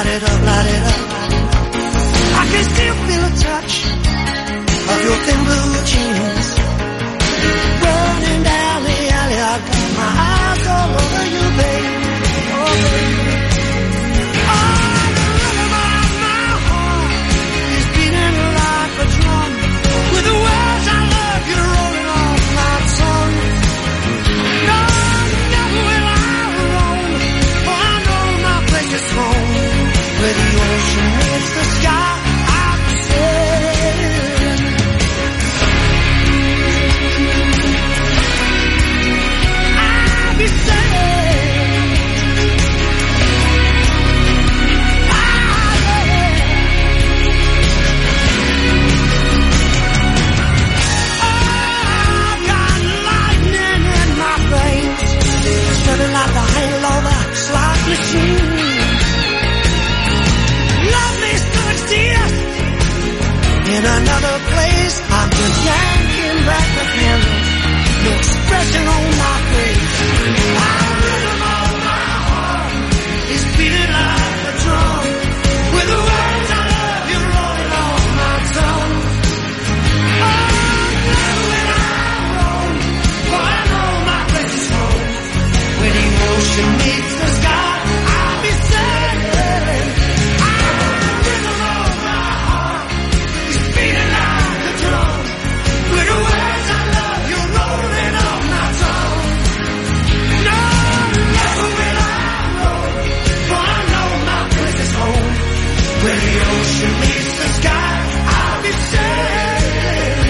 it up, light it up. I can still feel a touch of your thin blue jeans running down the alley. I got my eyes all over you, baby. Oh, baby. Oh, the rhythm of my heart is beating like a drum with the words I love you rolling off my tongue. No, never will I roam, for I know my place is home, where the ocean meets the sky. I'll be sailing. I'll be sailing. I've got lightning in my veins, spreading like the hail of a slot machine. Love me so dear. In another place, I'm just yanking back the handle, no expression on my face. The rhythm of my heart is beating like a drum, with the words I love you rolling off my tongue. Oh, never will I roam, for I know my place is home, where the ocean meets the sky. I'll be sailing. The rhythm of my heart is beating like a drum, with the words I love you rolling off my tongue. No, never will I roam, for I know my place is home, where the ocean meets the sky. I'll be sailing.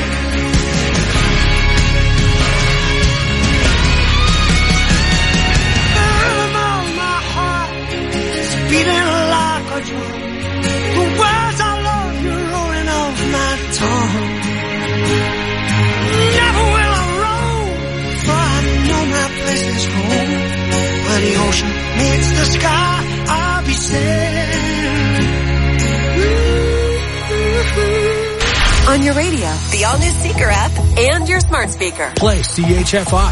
The rhythm of my heart is beating like a drum, the words I love you rolling off my tongue. Never will I roam, for I know my place is home, where the ocean meets the sky. I'll be sailing. On your radio, the all-new Seeker app, and your smart speaker. Play CHFI.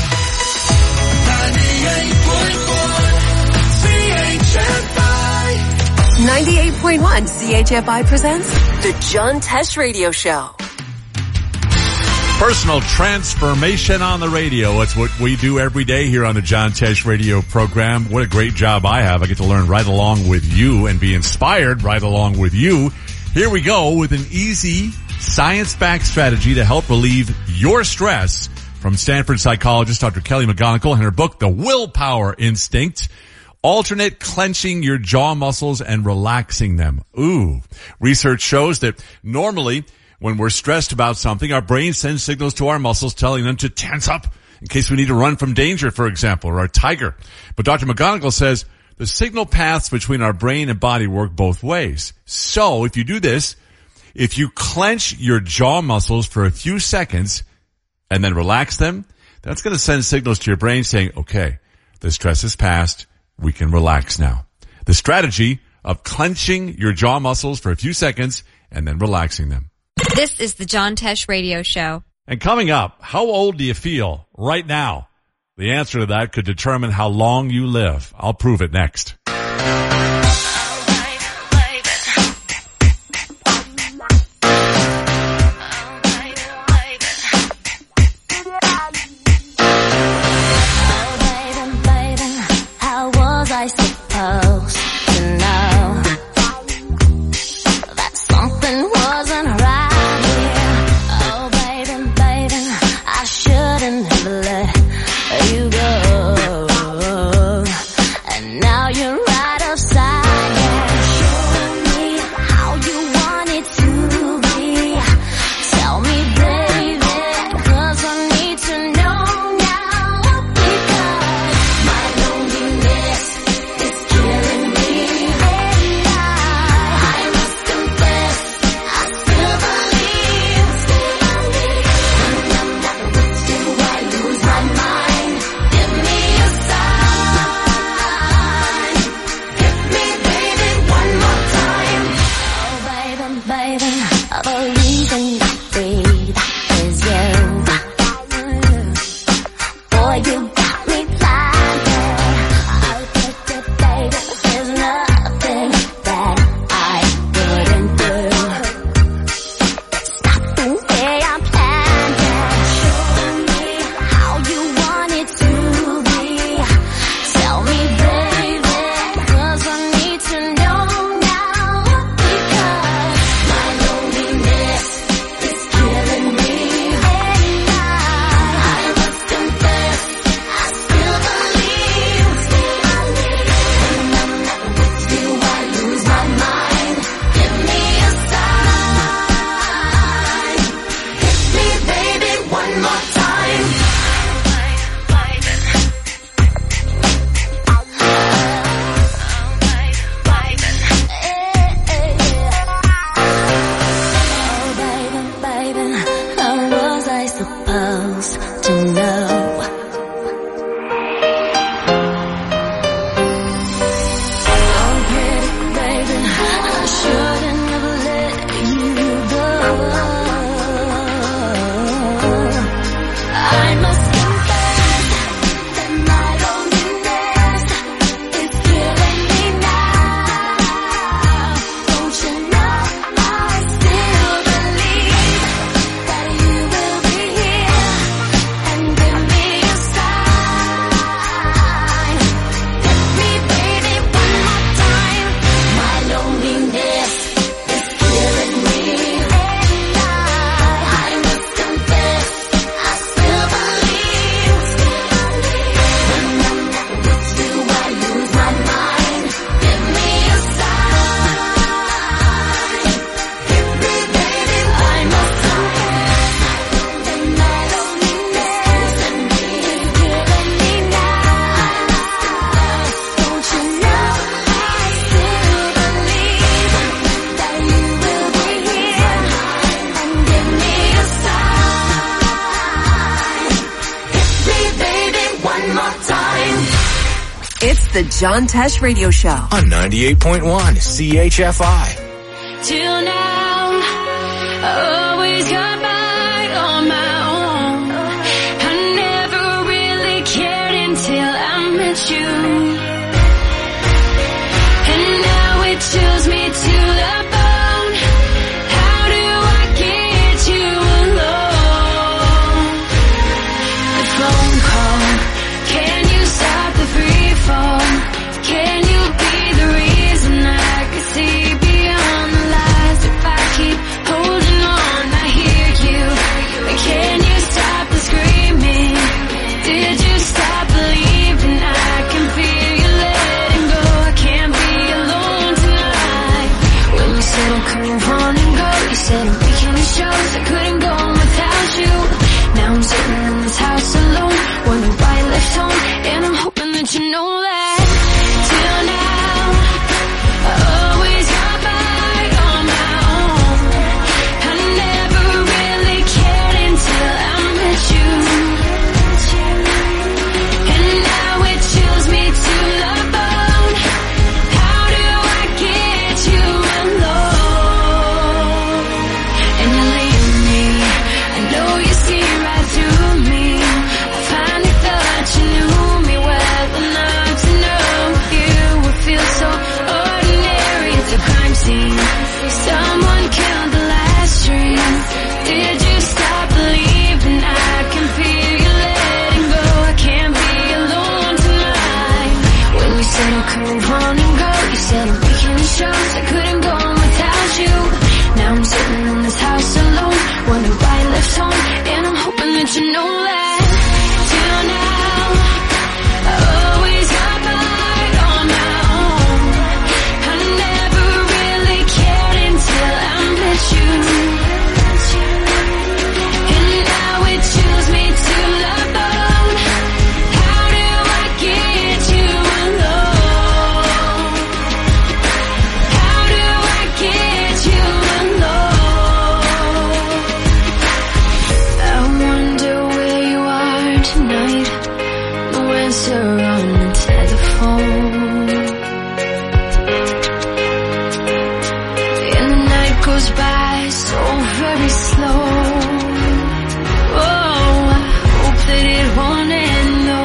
98.1 CHFI presents The John Tesh Radio Show. Personal transformation on the radio. It's what we do every day here on the John Tesh radio program. What a great job I have. I get to learn right along with you and be inspired right along with you. Here we go with an easy science-backed strategy to help relieve your stress from Stanford psychologist Dr. Kelly McGonigal and her book, The Willpower Instinct. Alternate clenching your jaw muscles and relaxing them. Ooh. Research shows that normally when we're stressed about something, our brain sends signals to our muscles telling them to tense up in case we need to run from danger, for example, or a tiger. But Dr. McGonigal says the signal paths between our brain and body work both ways. So if you do this, if you clench your jaw muscles for a few seconds and then relax them, that's going to send signals to your brain saying, okay, the stress is past. We can relax now. The strategy of clenching your jaw muscles for a few seconds and then relaxing them. This is the John Tesh Radio Show. And coming up, how old do you feel right now? The answer to that could determine how long you live. I'll prove it next. I suppose to know that something wasn't right here. Oh, baby, baby, I shouldn't have let you go. And now you're wasting my time. It's the John Tesh Radio Show. On 98.1 CHFI. Till now, I always got by on my own. I never really cared until I met you. And now it chills me to the bone. How do I get you alone? The phone call, can you stop the free fall? Can you be the reason I could see beyond the lies? If I keep holding on, I hear you. Can you stop the screaming? Did you stop believing? I can feel you letting go. I can't be alone tonight. When you said I couldn't run and go, you said I'm making the shows. I couldn't go on without you. Now I'm sitting in this house alone, wondering why I left home, and I'm hoping that you know that. Till now, I always got by on my own. I never really cared until I met you. And now it chills me to the bone. How do I get you alone? And you leave me, I know you see right through me. I finally thought you knew me well enough to know you would feel so ordinary. It's a crime scene, someone killed the last dream. Did you stop believing? I can feel you letting go. I can't be alone tonight. When you said I couldn't run and go, you said I'm making the shows. I couldn't go on without you. Now I'm sitting in this house alone, wondering why I left home, and I'm hoping that you know that. Till now, I always got by on my own. I never really cared until I met you. And now it chills me to the bone. How do I get you alone? How do I get you alone? I wonder where you are tonight. No answer on the telephone. And the night goes by so very slow. Oh, I hope that it won't end, no.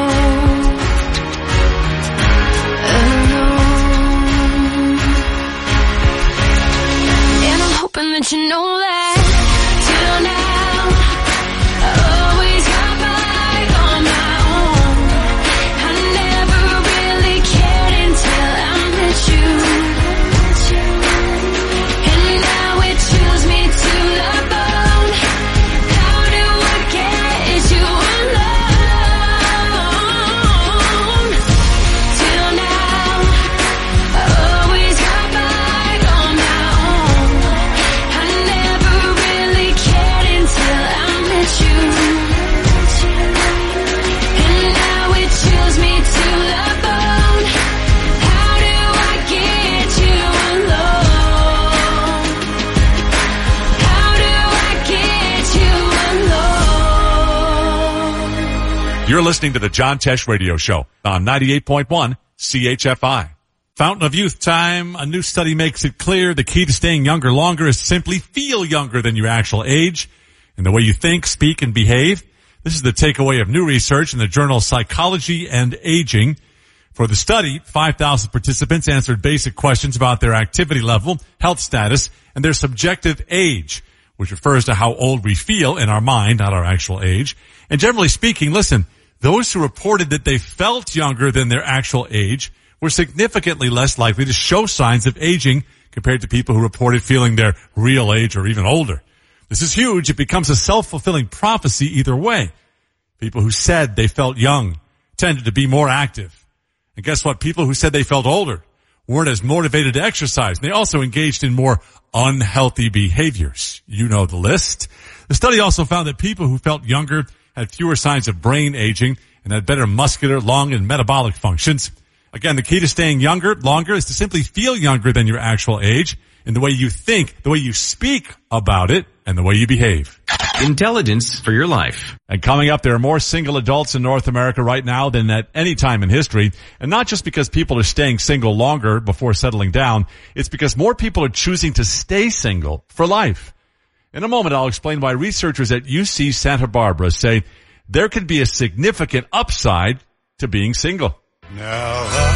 Alone. And I'm hoping that you know that. Till now, I always got by on my own. I never really cared until I met you. And now it chills me to the bone. How do I get you alone? Till now, I always got by on my own. I never really cared until I met you. And now it chills me to the bone. How do I get you alone? How do I get you alone? You're listening to the John Tesh Radio Show on 98.1 CHFI. Fountain of Youth time. A new study makes it clear the key to staying younger longer is to simply feel younger than your actual age in the way you think, speak, and behave. This is the takeaway of new research in the journal Psychology and Aging. For the study, 5,000 participants answered basic questions about their activity level, health status, and their subjective age, which refers to how old we feel in our mind, not our actual age. And generally speaking, listen, those who reported that they felt younger than their actual age were significantly less likely to show signs of aging compared to people who reported feeling their real age or even older. This is huge. It becomes a self-fulfilling prophecy either way. People who said they felt young tended to be more active. And guess what? People who said they felt older weren't as motivated to exercise. They also engaged in more unhealthy behaviors. You know the list. The study also found that people who felt younger had fewer signs of brain aging and had better muscular, lung, and metabolic functions. Again, the key to staying younger longer is to simply feel younger than your actual age in the way you think, the way you speak about it, and the way you behave. Intelligence for your life. And coming up, there are more single adults in North America right now than at any time in history. And not just because people are staying single longer before settling down. It's because more people are choosing to stay single for life. In a moment, I'll explain why researchers at UC Santa Barbara say there could be a significant upside to being single. Now I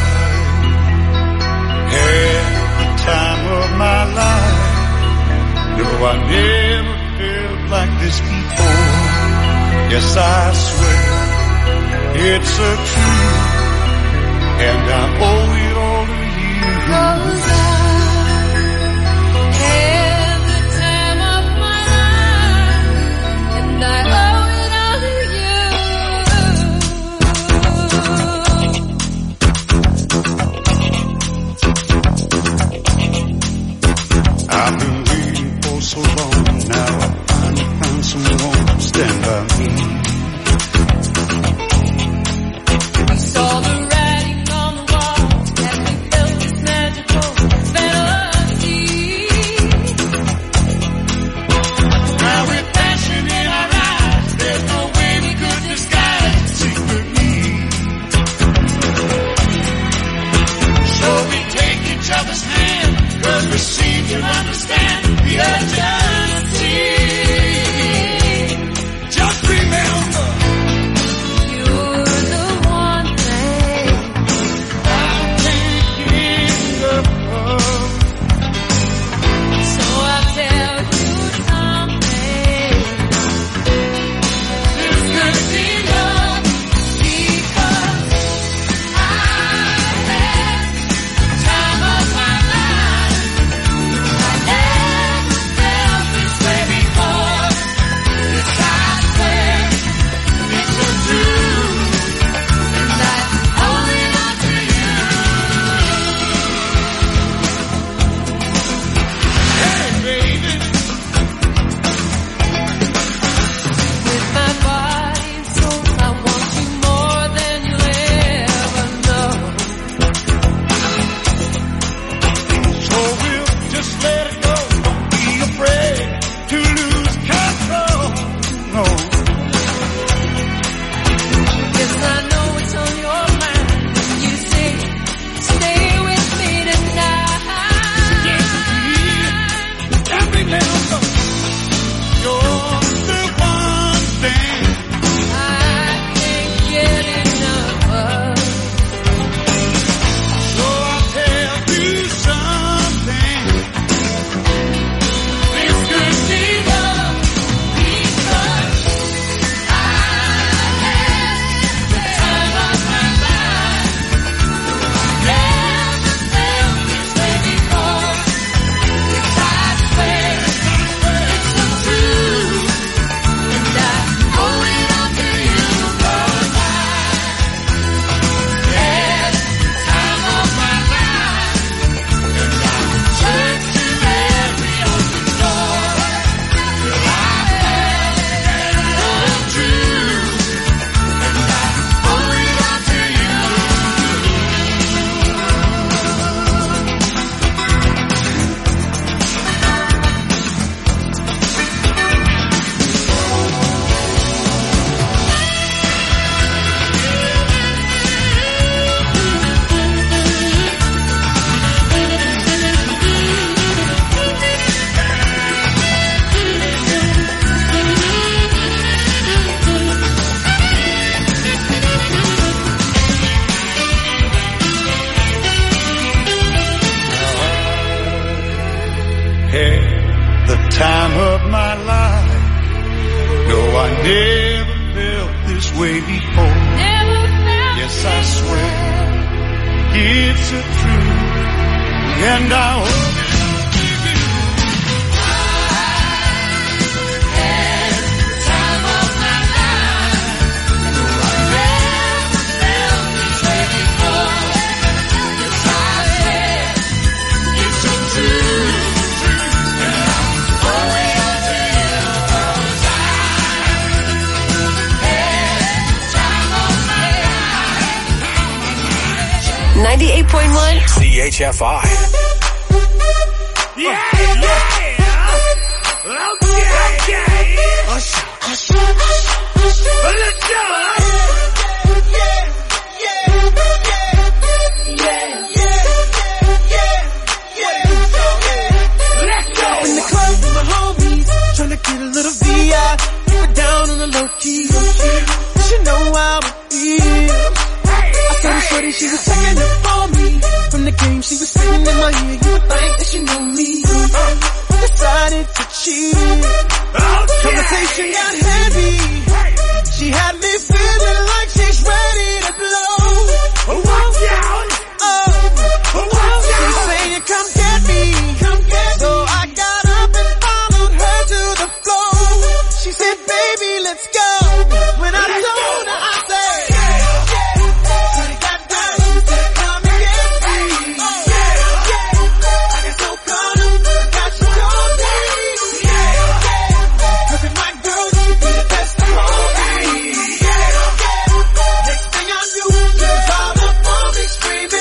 had the time of my life. No, I never felt like this before. Yes, I swear it's a truth, and I owe it all to you. 'Cause I had the time of my life, and I owe it all to you. I've been waiting for so long. Now I finally found someone to stand by me. We saw the writing on the wall as we felt this magical fantasy. Now with passion in our eyes, there's no way we could disguise the secret need. So we take each other's hand, 'cause we seem to understand the urgency. Just remember, You're the one thing I can't get enough of. so I'll tell you something. This could be love, Because I had the time of my life. I never felt this way before. Yes, I swear it's the truth, and I owe it all to you. hey baby. With my body and soul, I want you more than you'll ever know. So we'll just let it go. Don't be afraid to lose control. No. Yes, I know it's on your mind when you say, stay with me tonight. And remember, you're the one thing I can't get enough of. so I'll tell you something. This could be love, Because I had the time of my life. Never felt this way before. Yes, I swear it's the truth, and I owe it all to you. 'Cause I had the time of my life, and I turned to every open door. Till I felt the truth, and I owe it all to you. had the time of my life. No, I never felt this way before. Never felt Yes, I swear it's a truth, and I owe it all to you. had the time of my life. I never felt this way before. Yes, I swear it's the truth, and I owe it all to you. 'Cause I had the time of my life. 98.1 CHFI. Yeah, yeah. Okay. Let's go. In the club with my homies, trying to get a little VI, keep it down on the low key. She know how it feels. I started shorty, she was checking up on me. From the game, she was sitting in my ear. You would think that she knew me. Decided to cheat. Conversation got heavy. She had me feeling like she's ready to blow. Watch out! She's saying, come get me. So I got up and followed her to the floor. She said, baby, let's go. When I told her, I said, she got down, she said, come and get me. I got so caught up, got you on me. Look at my girl, she be the best of all me. Next thing I knew, she was all up on me screaming.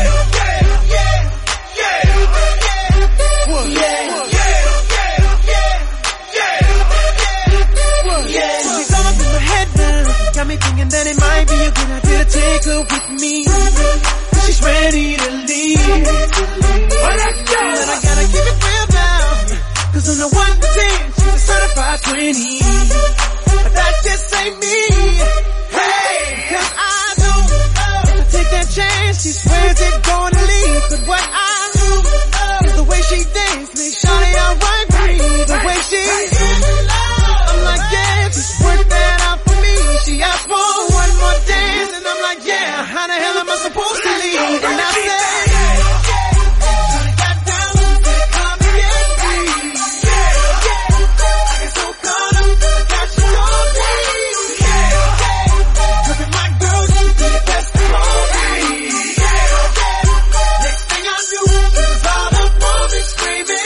Got me thinking that it might be a good idea to take her with me. She's ready to leave. Let's go. And I gotta keep it real now. Cause on the 1 to 10, she's a certified 20. But that just ain't me. Hey, cause I know if I take that chance, she swears it's gonna leave. But what I know is the way she dance makes Shawty alright with me. The way she I'm like, yeah, just work that out for me. She asked for one more dance, and I'm like, yeah, how the hell am I supposed to leave? And I said, Shawty got down, said, come and get me. I got so caught up, got you on me. Look at my girl, she be the best of all me. Next thing I knew, she was all up on me screaming.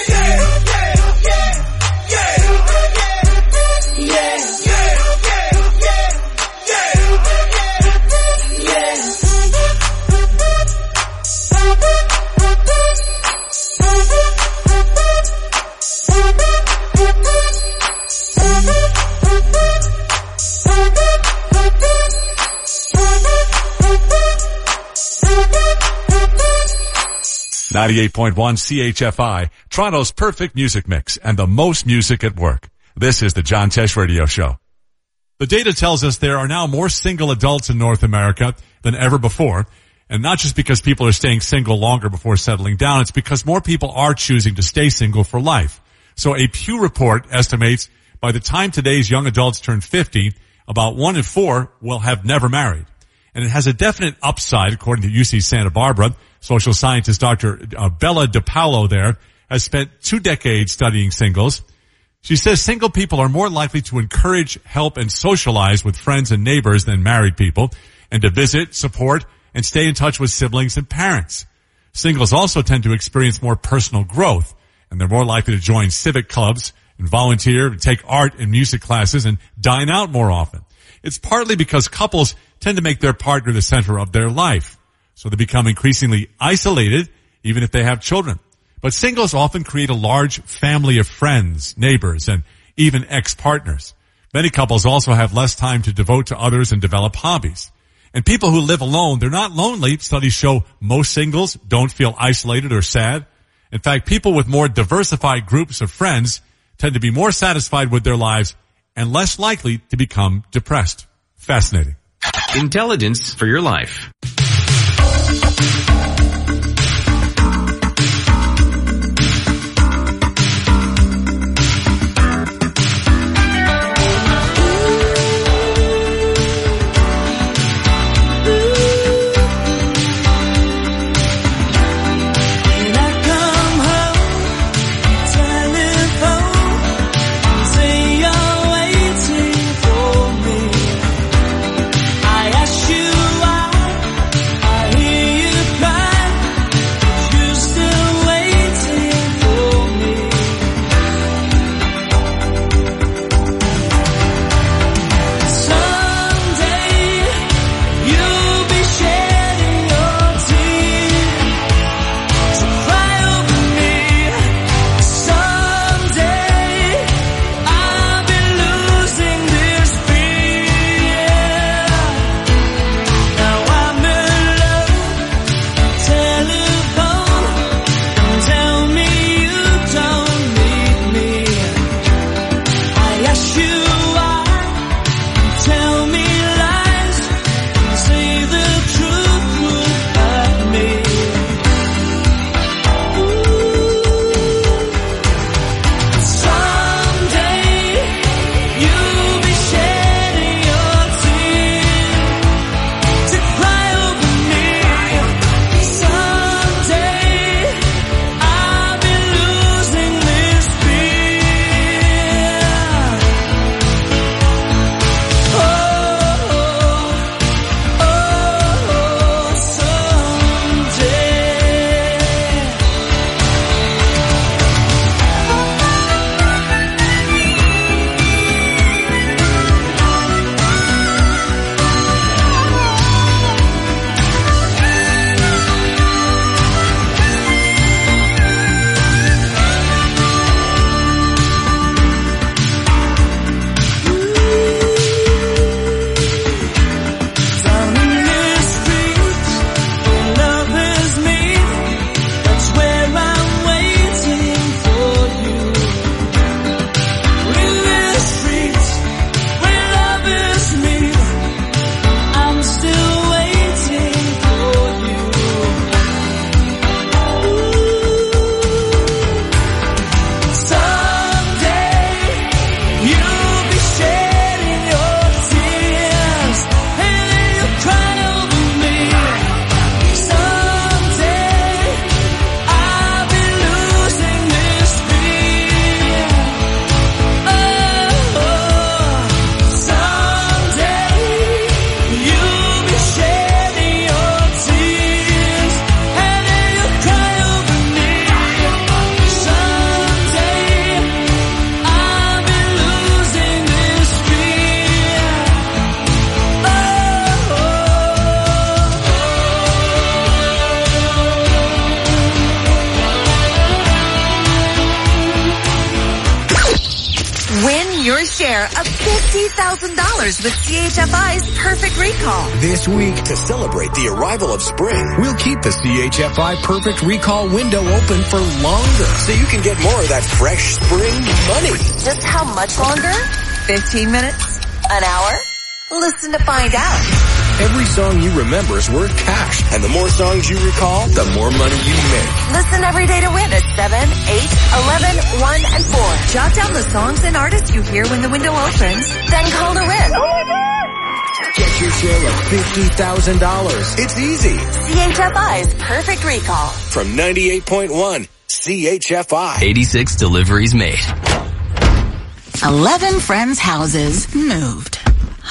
.1 CHFI, Toronto's perfect music mix and the most music at work. This is the John Tesh Radio Show. The data tells us there are now more single adults in North America than ever before. And not just because people are staying single longer before settling down, it's because more people are choosing to stay single for life. So a Pew report estimates by the time today's young adults turn 50, about 1 in 4 will have never married. And it has a definite upside, according to UC Santa Barbara. Social scientist Dr. Bella DiPaolo there has spent 2 decades studying singles. She says single people are more likely to encourage, help, and socialize with friends and neighbors than married people, and to visit, support, and stay in touch with siblings and parents. Singles also tend to experience more personal growth, and they're more likely to join civic clubs and volunteer, take art and music classes, and dine out more often. It's partly because couples tend to make their partner the center of their life, so they become increasingly isolated, even if they have children. But singles often create a large family of friends, neighbors, and even ex-partners. Many couples also have less time to devote to others and develop hobbies. And people who live alone, they're not lonely. Studies show most singles don't feel isolated or sad. In fact, people with more diversified groups of friends tend to be more satisfied with their lives and less likely to become depressed. Fascinating. Intelligence for your life. I ask you why share of $50,000 with CHFI's Perfect Recall. This week, to celebrate the arrival of spring, we'll keep the CHFI Perfect Recall window open for longer so you can get more of that fresh spring money. Just how much longer? 15 minutes? An hour? Listen to find out. Every song you remember is worth cash, and the more songs you recall, the more money you make. Listen every day to win at 7, 8, 11, 1, and 4. Jot down the songs and artists you hear when the window opens, then call to win. Get your share of $50,000. It's easy. CHFI's Perfect Recall. From 98.1 CHFI. 86 deliveries made. 11 friends' houses moved.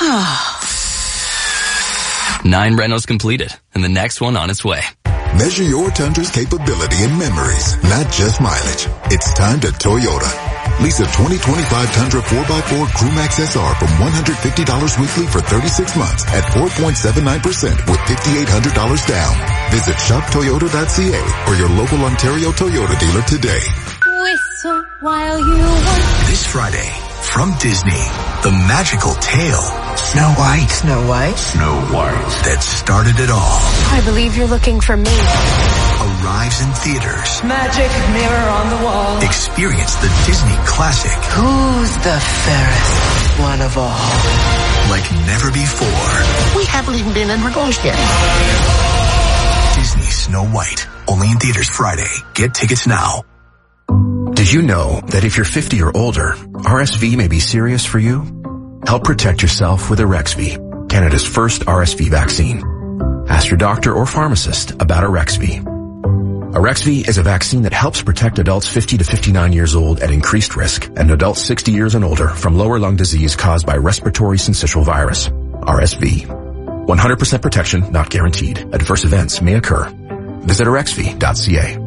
9 renos completed, and the next one on its way. Measure your Tundra's capability in memories, not just mileage. It's time to Toyota. Lease a 2025 Tundra 4x4 Crewmax SR from $150 weekly for 36 months at 4.79% with $5,800 down. Visit shoptoyota.ca or your local Ontario Toyota dealer today. Whistle while you want. This Friday, from Disney, the magical tale. Snow White. Snow White? Snow White. That started it all. I believe you're looking for me. Arrives in theaters. Magic mirror on the wall. Experience the Disney classic. Who's the fairest one of all? Like never before. We haven't even been in Regos yet. Disney Snow White. Only in theaters Friday. Get tickets now. Did you know that if you're 50 or older, RSV may be serious for you? Help protect yourself with Arexvy, Canada's first RSV vaccine. Ask your doctor or pharmacist about Arexvy. Arexvy is a vaccine that helps protect adults 50 to 59 years old at increased risk and adults 60 years and older from lower lung disease caused by respiratory syncytial virus, RSV. 100% protection not guaranteed. Adverse events may occur. Visit arexvy.ca.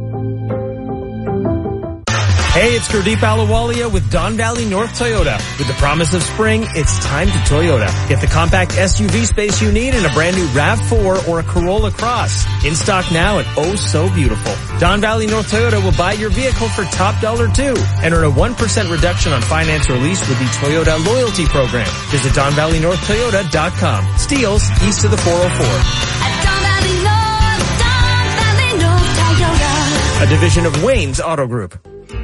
Hey, it's Gurdeep Ahluwalia with Don Valley North Toyota. With the promise of spring, it's time to Toyota. Get the compact SUV space you need in a brand new RAV4 or a Corolla Cross. In stock now and oh so beautiful. Don Valley North Toyota will buy your vehicle for top dollar too and earn a 1% reduction on finance or lease with the Toyota Loyalty Program. Visit DonValleyNorthToyota.com. Steeles east of the 404. At Don Valley North Toyota. A division of Wayne's Auto Group.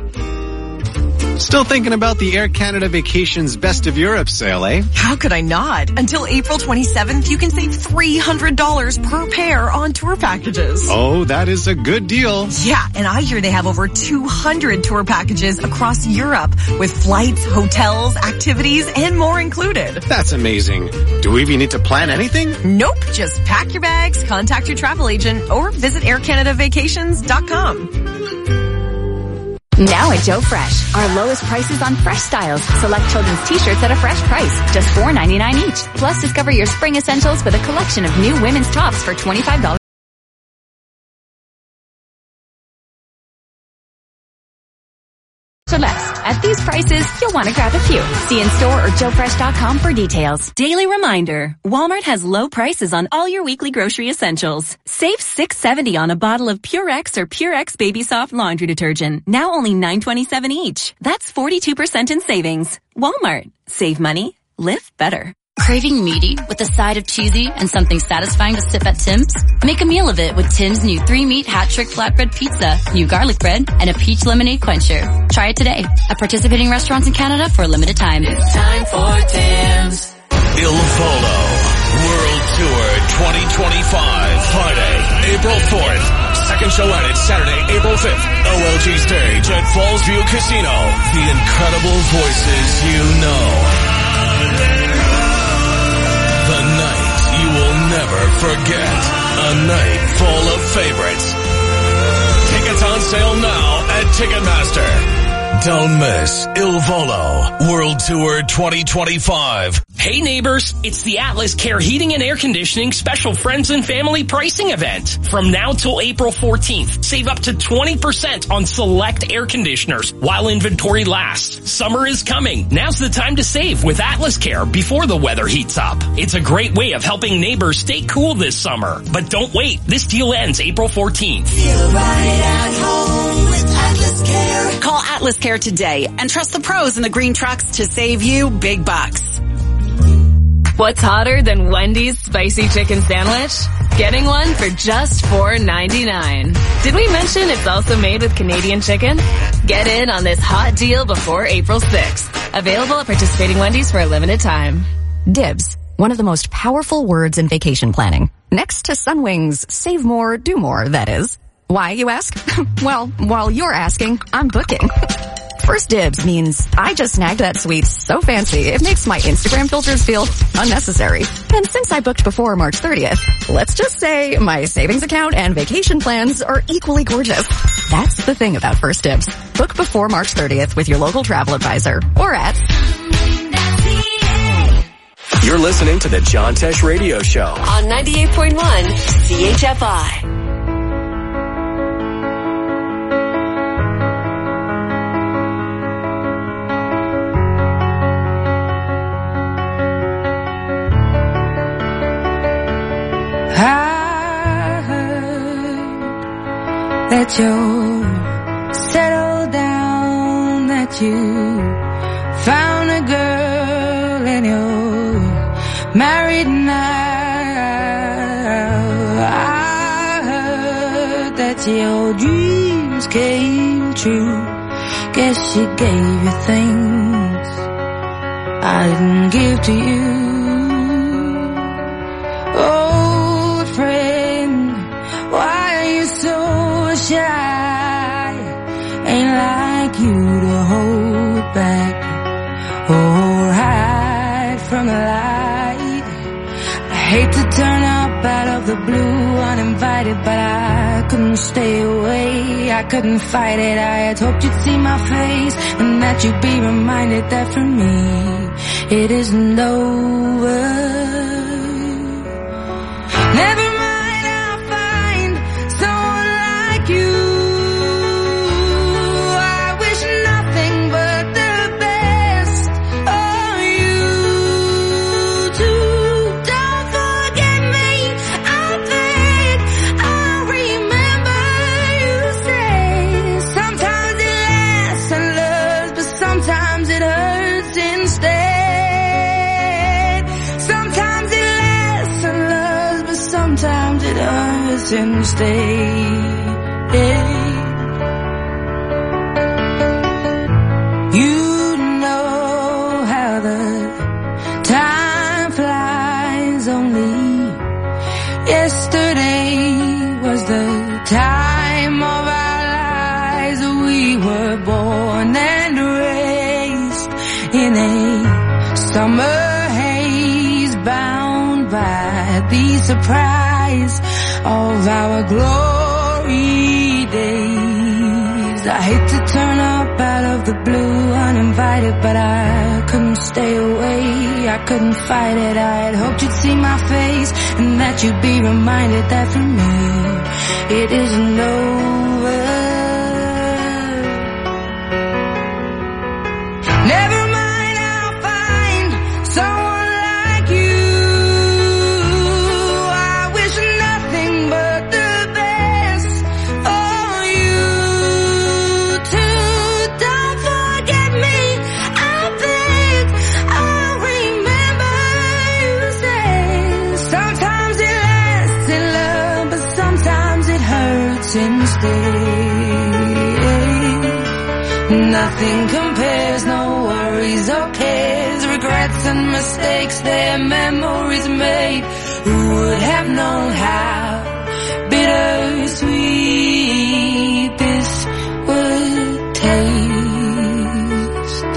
Still thinking about the Air Canada Vacations Best of Europe sale, eh? How could I not? Until April 27th, you can save $300 per pair on tour packages. Oh, that is a good deal. Yeah, and I hear they have over 200 tour packages across Europe with flights, hotels, activities, and more included. That's amazing. Do we even need to plan anything? Nope. Just pack your bags, contact your travel agent, or visit aircanadavacations.com. Now at Joe Fresh, our lowest prices on fresh styles. Select children's t-shirts at a fresh price, just $4.99 each. Plus, discover your spring essentials with a collection of new women's tops for $25. Or less. At these prices, you'll want to grab a few. See in store or joefresh.com for details. Daily reminder, Walmart has low prices on all your weekly grocery essentials. Save $6.70 on a bottle of Purex or Purex Baby Soft laundry detergent. Now only $9.27 each. That's 42% in savings. Walmart. Save money. Live better. Craving meaty with a side of cheesy and something satisfying to sip at Tim's? Make a meal of it with Tim's new 3-meat hat trick flatbread pizza, new garlic bread, and a peach lemonade quencher. Try it today at participating restaurants in Canada for a limited time. It's time for Tim's. Il Volo World Tour 2025. Friday, April 4th. Second show added Saturday, April 5th. OLG stage at Fallsview Casino. The incredible voices you know. The night you will never forget. A night full of favorites. Tickets on sale now at Ticketmaster. Don't miss Il Volo World Tour 2025. Hey neighbors, it's the Atlas Care Heating and Air Conditioning Special Friends and Family Pricing Event. From now till April 14th, save up to 20% on select air conditioners while inventory lasts. Summer is coming. Now's the time to save with Atlas Care before the weather heats up. It's a great way of helping neighbors stay cool this summer. But don't wait, this deal ends April 14th. Feel right at home with Atlas Atlas Care. Call Atlas Care today and trust the pros in the green trucks to save you big bucks. What's hotter than Wendy's spicy chicken sandwich? Getting one for just $4.99. Did we mention it's also made with Canadian chicken? Get in on this hot deal before April 6th. Available at participating Wendy's for a limited time. Dibs, one of the most powerful words in vacation planning. Next to Sunwing's save more, do more, that is. Why, you ask? Well, while you're asking, I'm booking. First Dibs means I just snagged that suite so fancy it makes my Instagram filters feel unnecessary. And since I booked before March 30th, let's just say my savings account and vacation plans are equally gorgeous. That's the thing about First Dibs. Book before March 30th with your local travel advisor or at... You're listening to the John Tesh Radio Show on 98.1 CHFI. I heard that you're settled down, that you found a girl and you're married now. I heard that your dreams came true. Guess she gave you things I didn't give to you. Old friend, why are you so shy? Ain't like you to hold back or hide from the light. I hate to turn up out of the blue uninvited, but I couldn't stay away. I couldn't fight it. I had hoped you'd see my face and that you'd be reminded that for me it isn't over. Never mind, I'll find someone like you. I wish nothing but the best of you too. Don't forget me, I think I'll remember you say. Sometimes it lasts and loves, but sometimes it hurts instead. Sometimes it lasts and loves, but sometimes it hurts instead. You know how the time flies. Only yesterday was the time of our lives. We were born and raised in a summer haze, bound by the surprise of our glory days. I hate to turn up out of the blue uninvited, but I couldn't stay away. I couldn't fight it. I had hoped you'd see my face and that you'd be reminded that for me it isn't over. Never mind, I'll find someone like you. I wish nothing but the best for you too. Don't forget me, I think I'll remember you say. Sometimes it lasts in love, but sometimes it hurts instead. Nothing compares, no worries or cares, regrets and mistakes, their memories made. Who would have known how bittersweet this would taste?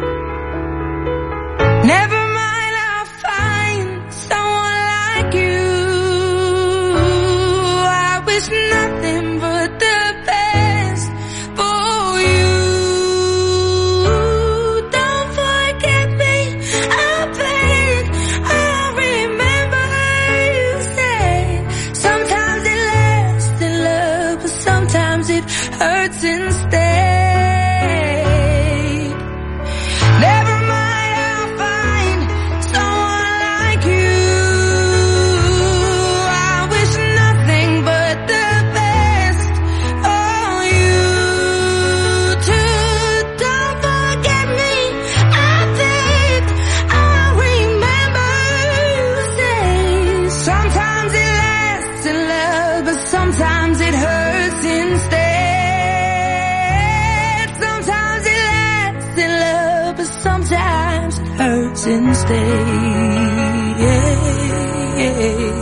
Never mind, I'll find someone like you. I wish nothing but the best for you. Don't forget me, I think I'll remember you say. Sometimes it lasts in love, but sometimes it hurts instead. Never mind, I'll find someone like you. I wish nothing but the best for you sometimes it hurts instead. Sometimes it lasts in love, but sometimes it hurts instead. Yeah.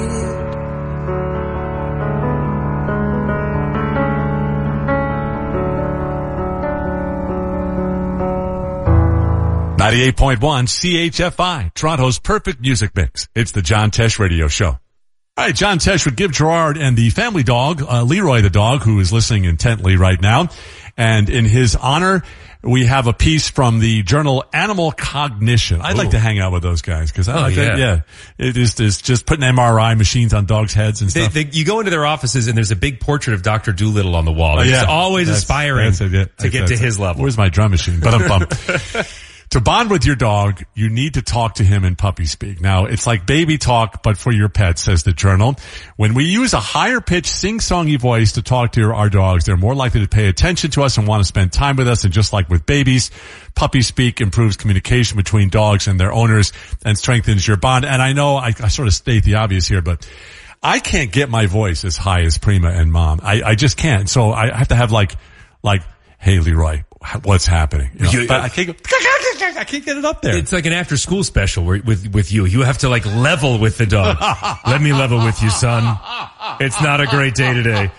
98.1 CHFI, Toronto's perfect music mix. It's the John Tesh Radio Show. All right, John Tesh would give Gerard and the family dog, Leroy the dog, who is listening intently right now. And in his honor, we have a piece from the journal Animal Cognition. I'd like to hang out with those guys because I think, it is just putting MRI machines on dogs' heads and stuff. You go into their offices and there's a big portrait of Dr. Doolittle on the wall. He's always aspiring to get to his level. Where's my drum machine? But I'm bummed. To bond with your dog, you need to talk to him in puppy speak. Now, it's like baby talk, but for your pet, says the journal. When we use a higher-pitched, sing-songy voice to talk to our dogs, they're more likely to pay attention to us and want to spend time with us. And just like with babies, puppy speak improves communication between dogs and their owners and strengthens your bond. And I know I sort of state the obvious here, but I can't get my voice as high as Prima and Mom. I just can't. So I have to have like, hey, Leroy, what's happening? But I can't go, I can't get it up there. It's like an after school special with you. You have to like level with the dog. Let me level with you, son. It's not a great day today.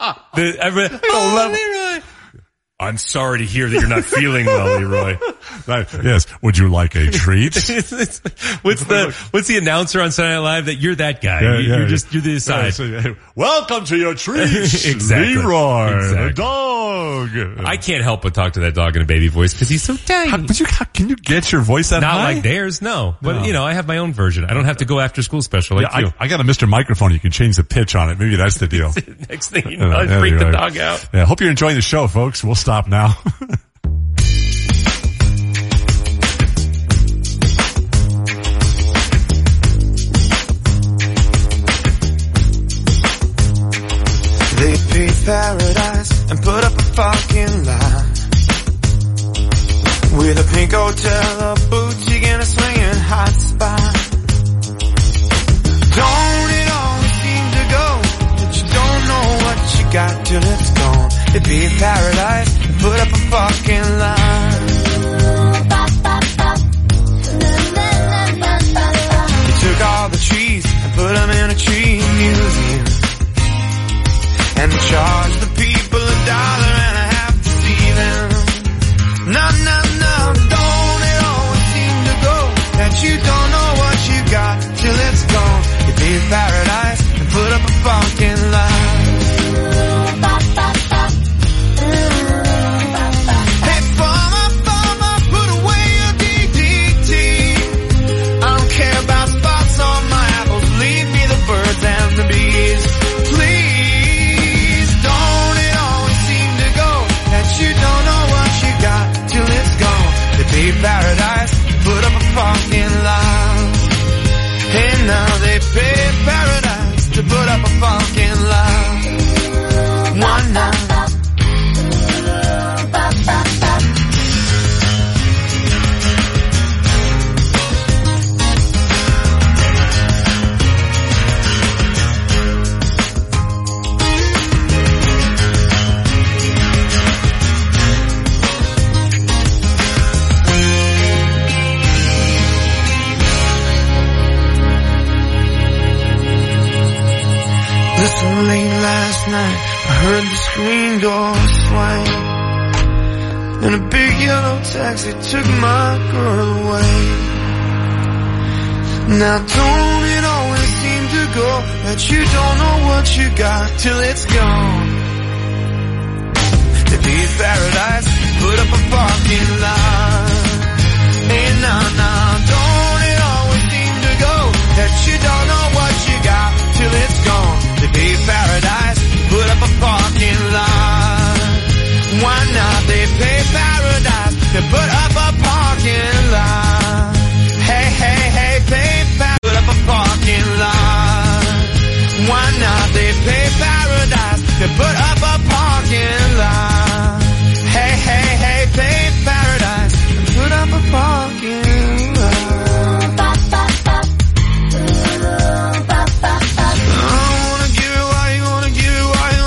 Leroy. I'm sorry to hear that you're not feeling well, Leroy. Yes. Would you like a treat? What's the announcer on Saturday Night Live that you're that guy? You're the side. Welcome to your treat. Exactly. Leroy, the dog. I can't help but talk to that dog in a baby voice because he's so tiny. How can you get your voice that high? Not like theirs, no. But I have my own version. I don't have to go after school special like you. I got a Mr. Microphone. You can change the pitch on it. Maybe that's the deal. Next thing you know, I freak the dog out. Yeah. Hope you're enjoying the show, folks. We'll stop now. They paved paradise and put up a fucking line with a pink hotel, a boutique, and a swinging hot spot. Don't it always seem to go that you don't know what you got till it's gone? They paved paradise and put up a fucking line. They took all the trees and put them in a tree museum. And they charge the people $1.50 to see them. No, don't it always seem to go that you don't know what you got till it's gone. They paved paradise and put up a fucking line. Hey, farmer, put away your DDT. I don't care about spots on my apples. Leave me the birds and the bees, please. You don't know what you got till it's gone. They paved paradise, put up a fucking line. And now they paved paradise to put up a fucking line. One night. Late last night, I heard the screen door swing, and a big yellow taxi took my girl away. Now don't it always seem to go that you don't know what you got till it's gone? They paved paradise, put up a parking lot. And now, don't it always seem to go that you don't know what you got till it's gone? They paved paradise, put up a parking lot. Why not? They paved paradise, they put up a parking lot. Hey, paved paradise, put up a parking lot. Why not? They paved paradise, they put up a parking lot. Hey, paved paradise, put up a parking lot. I wanna give it, why you wanna give it, why you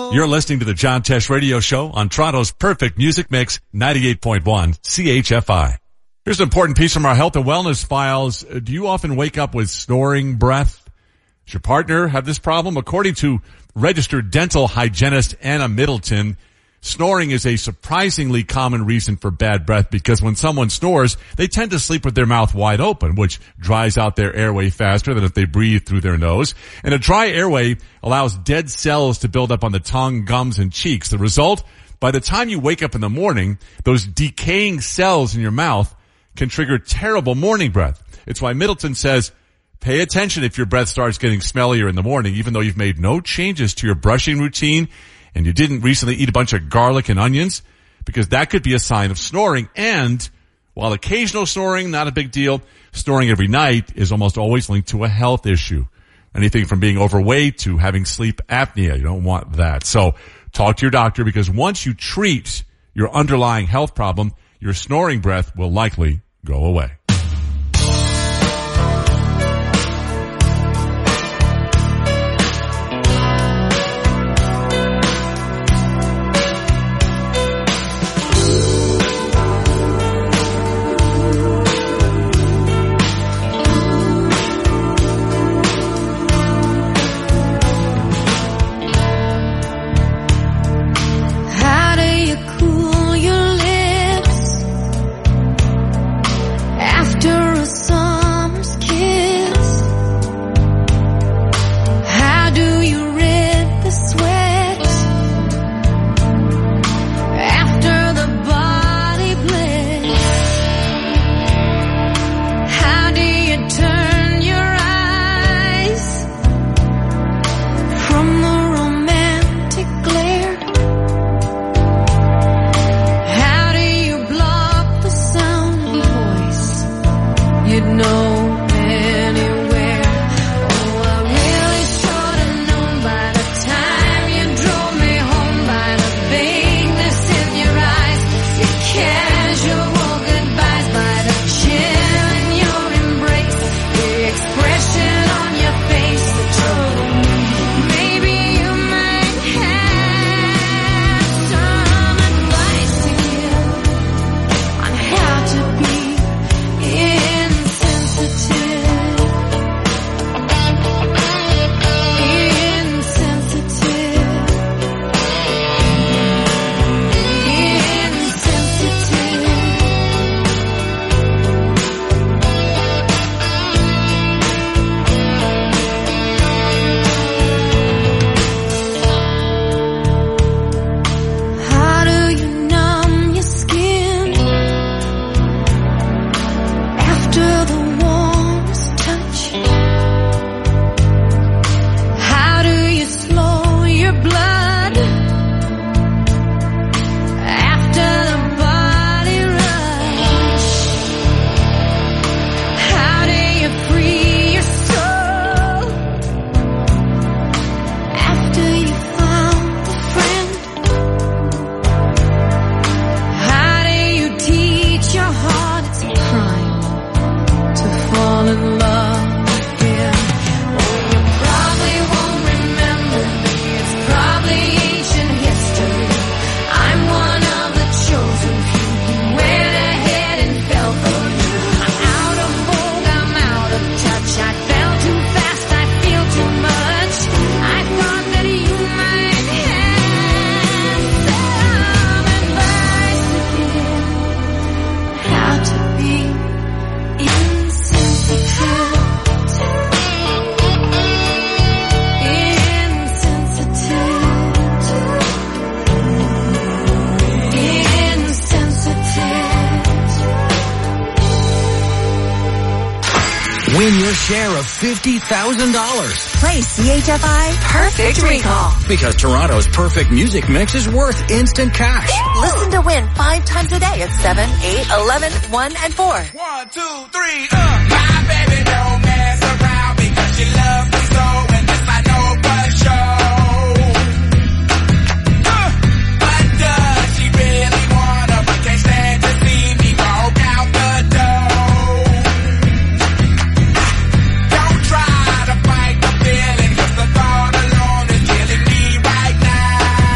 You're listening to the John Tesh Radio Show on Toronto's perfect music mix, 98.1 CHFI. Here's an important piece from our health and wellness files. Do you often wake up with snoring breath? Does your partner have this problem? According to registered dental hygienist Anna Middleton, snoring is a surprisingly common reason for bad breath because when someone snores, they tend to sleep with their mouth wide open, which dries out their airway faster than if they breathe through their nose. And a dry airway allows dead cells to build up on the tongue, gums, and cheeks. The result, by the time you wake up in the morning, those decaying cells in your mouth can trigger terrible morning breath. It's why Middleton says, pay attention if your breath starts getting smellier in the morning, even though you've made no changes to your brushing routine and you didn't recently eat a bunch of garlic and onions, because that could be a sign of snoring. And while occasional snoring, not a big deal, snoring every night is almost always linked to a health issue. Anything from being overweight to having sleep apnea. You don't want that. So talk to your doctor, because once you treat your underlying health problem, your snoring breath will likely go away. Win your share of $50,000. Play CHFI Perfect Recall. Because Toronto's perfect music mix is worth instant cash. Listen to win 5 times a day at 7, 8, 11, 1, and 4. 1, 2, 3, My baby don't mess around because she loves me so, and this I know for sure. But does she really wanna, but can't stand to see me walk out the door? Don't try to fight the feeling, 'cause the thought alone is killing me right now.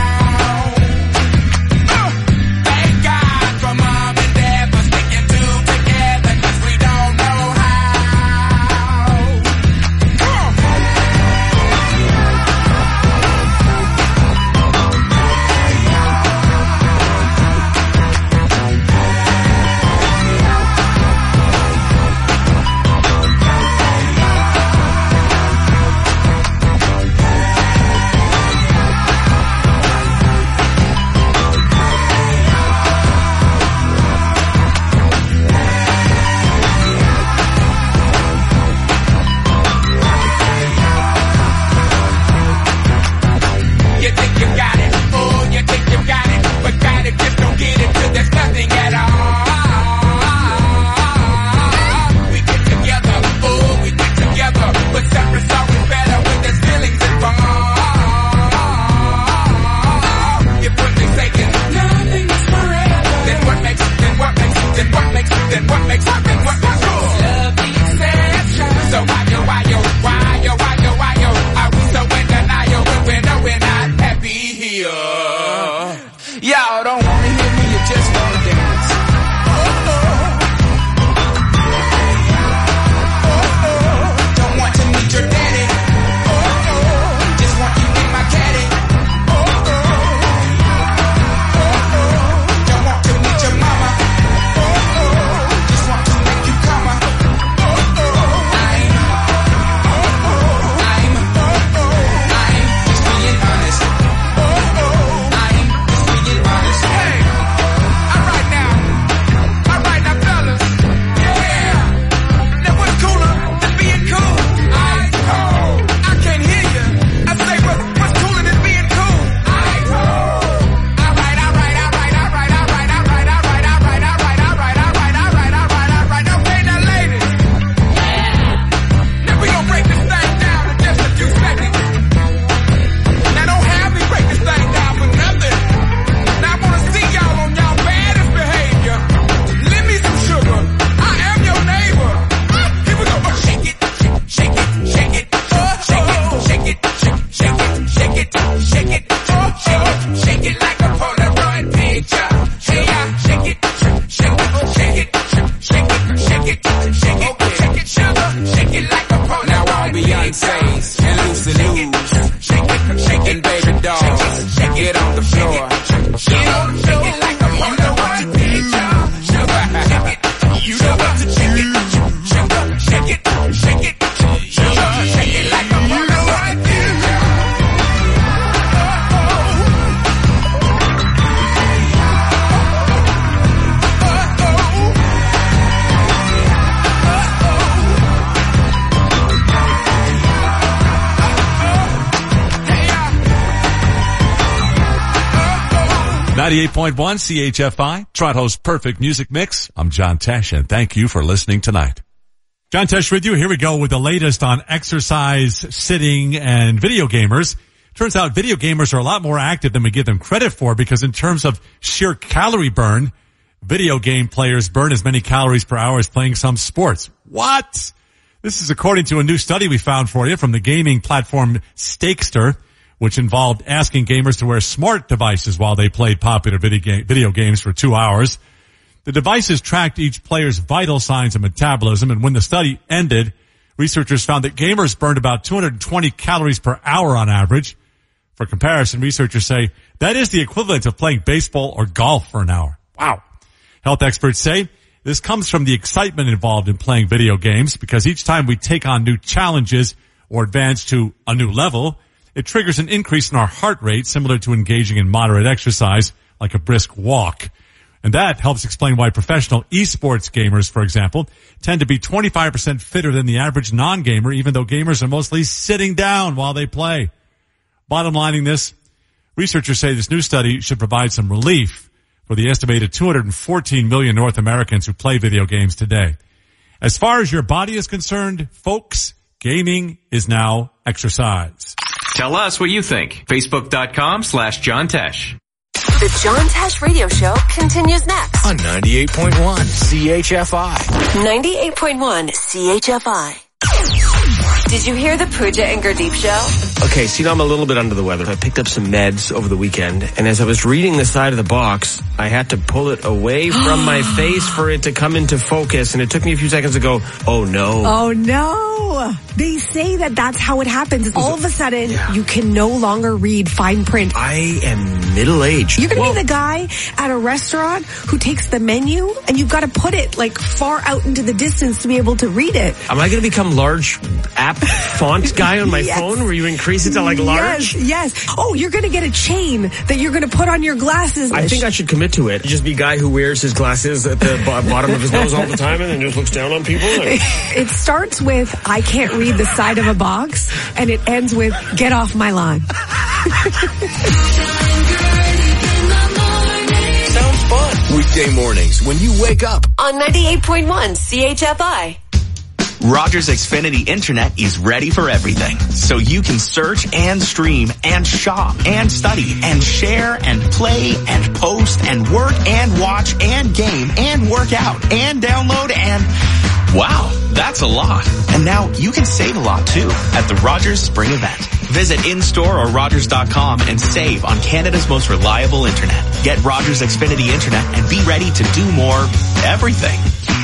Y'all don't wanna hear me, you just wanna dance. Don't want to meet your daddy. Just want you in my caddy. Don't want to meet your mama. Just want to make you come. I'm just being honest. Hey, alright now, fellas. Yeah. Now what's cooler than being cool? I can't hear you. I say what's cooler than being cool? Alright. Okay, now ladies. Now we gon' break this thing down in just a few seconds. Now don't have me break this thing down for nothing. Now I wanna see y'all on y'all baddest behavior. Lend me some sugar. I am your neighbor. Here we go. Shake it, shake it, shake it, shake it, shake it, shake it, shake it, shake it, shake it like a Polaroid picture. Hey, shake it, shake it, shake it, shake it, shake it, shake it, shake it, sugar, shake it like a Polaroid. Now all Beyonce's and Lucy Lou's, shake it, baby dolls, get on the floor, get on the floor, like a Polaroid picture. Sugar, shake it, sugar, shake it, sugar, shake it, shake it, sugar, shake it like a Polaroid picture. Hey, 98.1 CHFI, Toronto's perfect music mix. I'm John Tesh, and thank you for listening tonight. John Tesh with you. Here we go with the latest on exercise, sitting, and video gamers. Turns out video gamers are a lot more active than we give them credit for, because in terms of sheer calorie burn, video game players burn as many calories per hour as playing some sports. What? This is according to a new study we found for you from the gaming platform Stakester, which involved asking gamers to wear smart devices while they played popular video games for 2 hours. The devices tracked each player's vital signs of metabolism, and when the study ended, researchers found that gamers burned about 220 calories per hour on average. For comparison, researchers say that is the equivalent of playing baseball or golf for an hour. Wow. Health experts say this comes from the excitement involved in playing video games, because each time we take on new challenges or advance to a new level, it triggers an increase in our heart rate, similar to engaging in moderate exercise, like a brisk walk. And that helps explain why professional esports gamers, for example, tend to be 25% fitter than the average non-gamer, even though gamers are mostly sitting down while they play. Bottom lining this, researchers say this new study should provide some relief for the estimated 214 million North Americans who play video games today. As far as your body is concerned, folks, gaming is now exercise. Tell us what you think. Facebook.com/John Tesh. The John Tesh Radio Show continues next. On 98.1 CHFI. 98.1 CHFI. Did you hear the Pooja and Gurdeep show? Okay, so I'm a little bit under the weather. I picked up some meds over the weekend, and as I was reading the side of the box, I had to pull it away from my face for it to come into focus, and it took me a few seconds to go, oh no. Oh no. They say that that's how it happens. All of a sudden, you can no longer read fine print. I am middle-aged. You're going to be the guy at a restaurant who takes the menu, and you've got to put it like far out into the distance to be able to read it. Am I going to become large app font guy on my phone where you increase it to like large? Yes. Oh, you're going to get a chain that you're going to put on your glasses. I think I should commit to it. Just be a guy who wears his glasses at the bottom of his nose all the time and then just looks down on people. It starts with, I can't read the side of a box, and it ends with, get off my lawn. Sounds fun. Weekday mornings when you wake up. On 98.1 CHFI. Rogers Xfinity Internet is ready for everything. So you can search and stream and shop and study and share and play and post and work and watch and game and work out and download and... Wow, that's a lot. And now you can save a lot too at the Rogers Spring event. Visit in-store or Rogers.com and save on Canada's most reliable internet. Get Rogers Xfinity Internet and be ready to do more everything.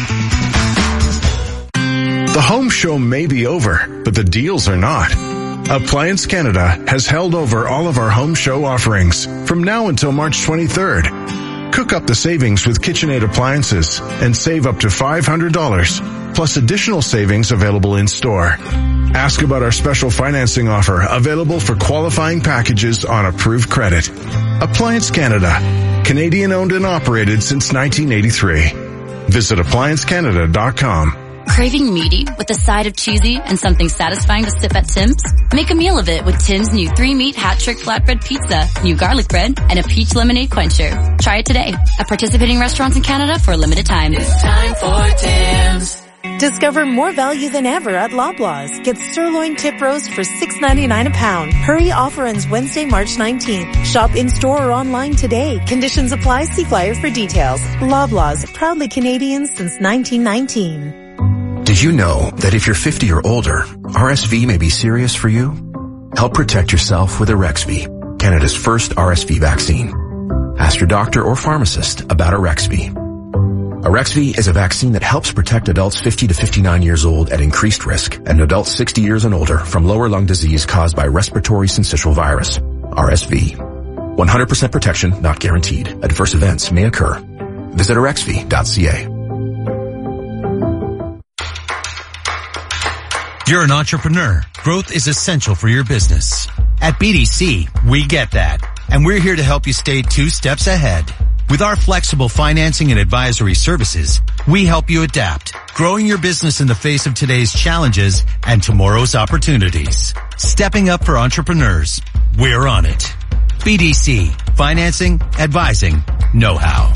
The home show may be over, but the deals are not. Appliance Canada has held over all of our home show offerings from now until March 23rd. Cook up the savings with KitchenAid appliances and save up to $500, plus additional savings available in store. Ask about our special financing offer available for qualifying packages on approved credit. Appliance Canada, Canadian owned and operated since 1983. Visit appliancecanada.com. Craving meaty with a side of cheesy and something satisfying to sip at Tim's? Make a meal of it with Tim's new 3-meat hat-trick flatbread pizza, new garlic bread, and a peach lemonade quencher. Try it today at participating restaurants in Canada for a limited time. It's time for Tim's. Discover more value than ever at Loblaws. Get sirloin tip roast for $6.99 a pound. Hurry, offer ends Wednesday, March 19th. Shop in-store or online today. Conditions apply. See flyer for details. Loblaws, proudly Canadian since 1919. Did you know that if you're 50 or older, RSV may be serious for you? Help protect yourself with Arexvy, Canada's first RSV vaccine. Ask your doctor or pharmacist about Arexvy. Arexvy is a vaccine that helps protect adults 50 to 59 years old at increased risk and adults 60 years and older from lower lung disease caused by respiratory syncytial virus, RSV. 100% protection not guaranteed. Adverse events may occur. Visit Arexvy.ca. You're an entrepreneur. Growth is essential for your business. At BDC, we get that. And we're here to help you stay 2 steps ahead. With our flexible financing and advisory services, we help you adapt, growing your business in the face of today's challenges and tomorrow's opportunities. Stepping up for entrepreneurs. We're on it. BDC. Financing, advising, know-how.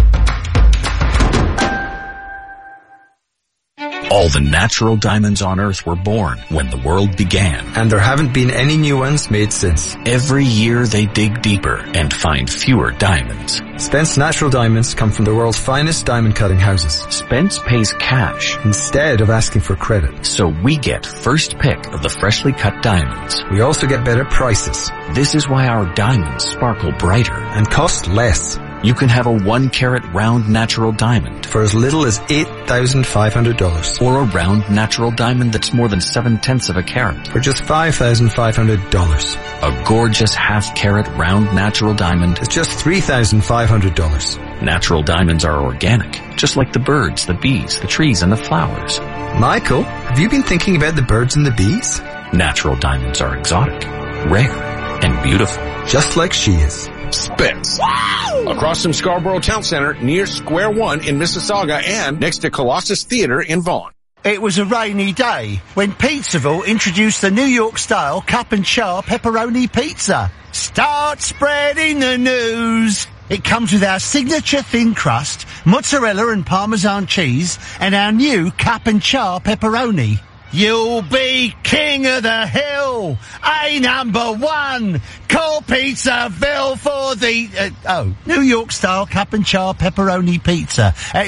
All the natural diamonds on Earth were born when the world began. And there haven't been any new ones made since. Every year they dig deeper and find fewer diamonds. Spence Natural Diamonds come from the world's finest diamond cutting houses. Spence pays cash instead of asking for credit. So we get first pick of the freshly cut diamonds. We also get better prices. This is why our diamonds sparkle brighter and cost less. You can have a 1-carat round natural diamond for as little as $8,500. Or a round natural diamond that's more than 7/10 of a carat for just $5,500. A gorgeous half-carat round natural diamond is just $3,500. Natural diamonds are organic, just like the birds, the bees, the trees, and the flowers. Michael, have you been thinking about the birds and the bees? Natural diamonds are exotic, rare, and beautiful. Just like she is. Spence. Across from Scarborough Town Center, near Square One in Mississauga, and next to Colossus Theatre in Vaughan. It was a rainy day when Pizzaville introduced the New York-style Cap and Char pepperoni pizza. Start spreading the news. It comes with our signature thin crust, mozzarella and Parmesan cheese, and our new Cap and Char pepperoni. You'll be king of the hill, number 1. Call Pizzaville for the, New York-style Cap and Char pepperoni pizza at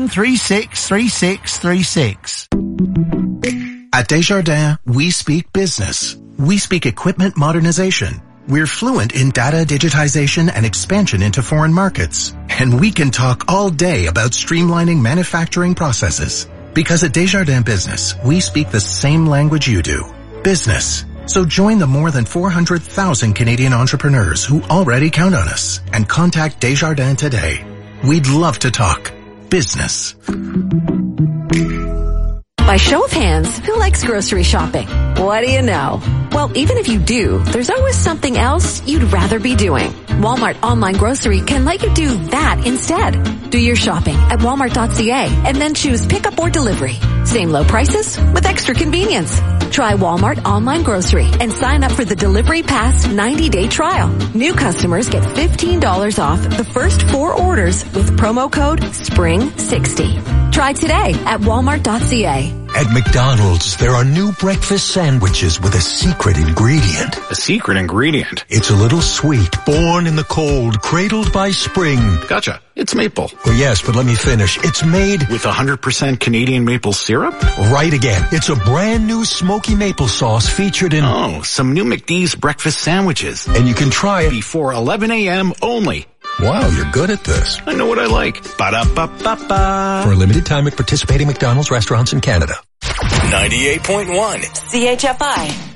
736-3636. At Desjardins, we speak business. We speak equipment modernization. We're fluent in data digitization and expansion into foreign markets. And we can talk all day about streamlining manufacturing processes. Because at Desjardins Business, we speak the same language you do. Business. So join the more than 400,000 Canadian entrepreneurs who already count on us and contact Desjardins today. We'd love to talk business. By show of hands, who likes grocery shopping? What do you know? Well, even if you do, there's always something else you'd rather be doing. Walmart Online Grocery can let you do that instead. Do your shopping at walmart.ca and then choose pickup or delivery. Same low prices with extra convenience. Try Walmart Online Grocery and sign up for the Delivery Pass 90-day trial. New customers get $15 off the first 4 orders with promo code SPRING60. Try today at walmart.ca. At McDonald's, there are new breakfast sandwiches with a secret ingredient. A secret ingredient? It's a little sweet, born in the cold, cradled by spring. Gotcha. It's maple. Well, yes, but let me finish. It's made with 100% Canadian maple syrup? Right again. It's a brand new smoky maple sauce featured in... Oh, some new McD's breakfast sandwiches. And you can try it before 11 a.m. only. Wow, you're good at this. I know what I like. Ba-da-ba-ba-ba. For a limited time at participating McDonald's restaurants in Canada. 98.1 CHFI.